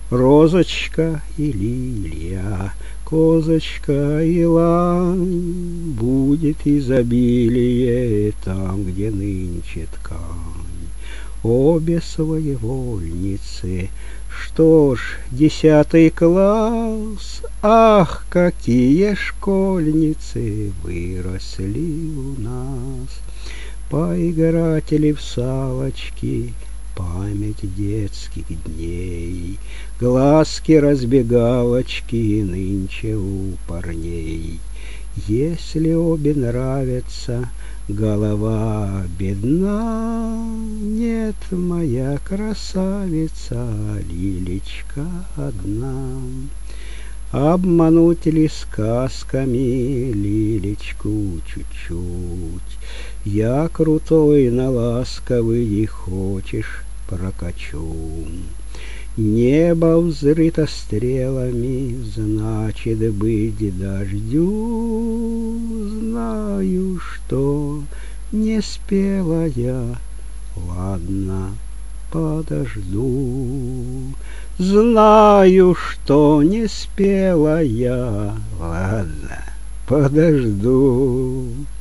Розочка и лилия, козочка и лань, будет изобилие там, где нынче ткань. Обе своевольницы, что ж, 10 класс, ах, какие школьницы выросли у нас. Поиграть ли в салочки, память детских дней, глазки-разбегалочки нынче у парней. Если обе нравятся, голова бедна. Нет, моя красавица, Лилечка одна. Обмануть ли сказками Лилечку чуть-чуть? Я крутой, но ласковый, и хочешь прокачу. Небо взрыто стрелами, значит, быть дождю. Знаю, что не спела я, ладно, подожду. Знаю, что не спела я, ладно, подожду.